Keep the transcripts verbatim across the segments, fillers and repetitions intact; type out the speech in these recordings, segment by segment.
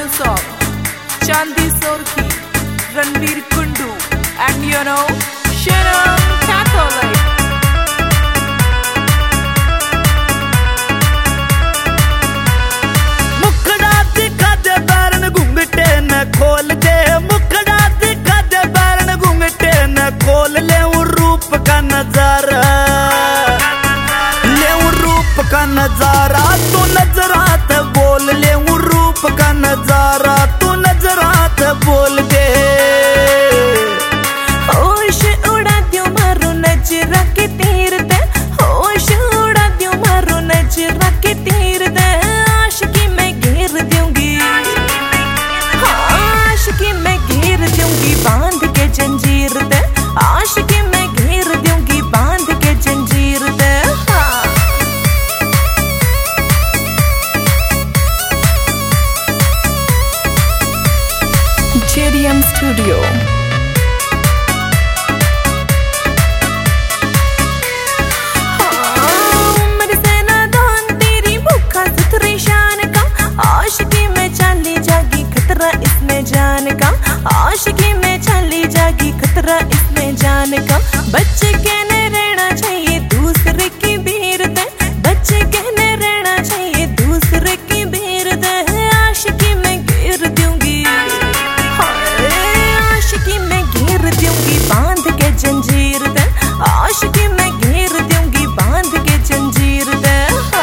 new song, Chandi Sorki, Ranbir Kundu, and you know, Sharon Catholic. मुखड़ा दिखा दे बैरन घूंघटे न खोल दे, मुखड़ा दिखा दे बैरन घूंघटे न खोल ले उन रूप का नजारा, ले उन रूप का नजारा तू नजरात बोल, ले उन रूप का नजारा तू नजरात बोल दे। होश उड़ा दियो मारो नजरा के तीर दे, होश उड़ा दियो मारो नजरा के तीर दे, आशिकी मैं घेर दूंगी, आशिकी मैं घेर दूंगी बांध के जंजीर दे, आशिकी मैं घेर दूंगी बांध के जंजीर दे। J D M Studio. उम्र से नादान तेरी भूखा सुथरी शान का, आशिकी में चाली जागी खतरा इसमें जान का, आशिकी में चाली जागी खतरा इसमें जान का। बच्चे कहने रहना चाहिए दूसरे की भीड़ दे, बच्चे कहने रहना चाहिए दूसरे की भीड़ दे, आशिकी में घेर दूंगी, आशिकी में घेर दूंगी बांध के जंजीर दे, आशिकी में घेर दूंगी बांध के जंजीर दे।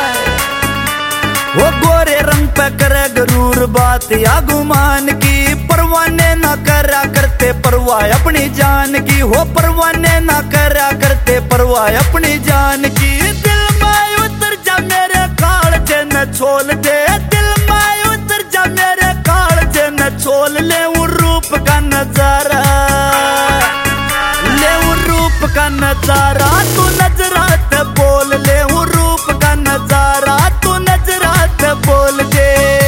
वो गोरे रंग पे करे गरूर बात या गुमान की, परवाने ना करा करते परवाह अपनी जान की, हो परवाने ना करा करते परवाह अपनी जान की। दिल में उतर जा मेरे कालजे न छोल दे, दिल में उतर जा मेरे कालजे न छोल ले उन रूप का नजारा, ले उन रूप का नजारा तू नजरात बोल, ले उन रूप का नजारा तू नजरात बोल दे।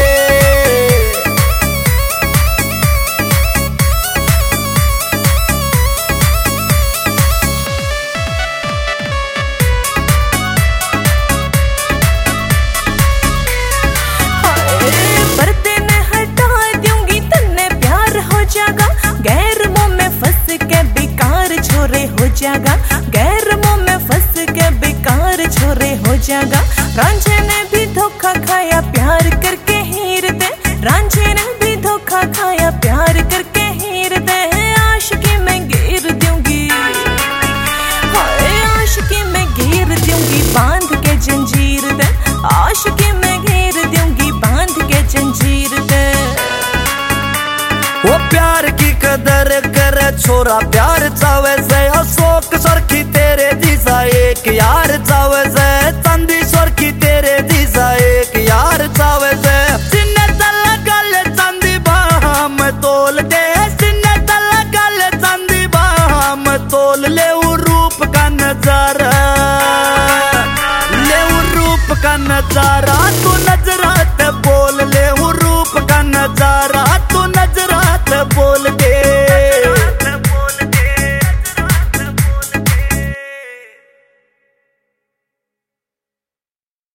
पर्दे ने हटा दूंगी तन्ने प्यार हो जाएगा, गैर मुंह में फंस के बेकार छोरे हो जाएगा, गैर मुंह में फंस के बेकार छोरे हो जाएगा। रांझे ने भी धोखा खाया प्यार करके हीर दे, रांझे ने भी धोखा खाया प्यार करके हीर दे, आशिकी में घेर दूंगी, आशिकी में घेर दूंगी बांध के जंजीर दे, आशिकी में घेर दूंगी बांध के जंजीर दे। वो प्यार की कदर करे छोरा प्यार चावे से, अशोक सरखी तेरे जिसा एक यार चावे से,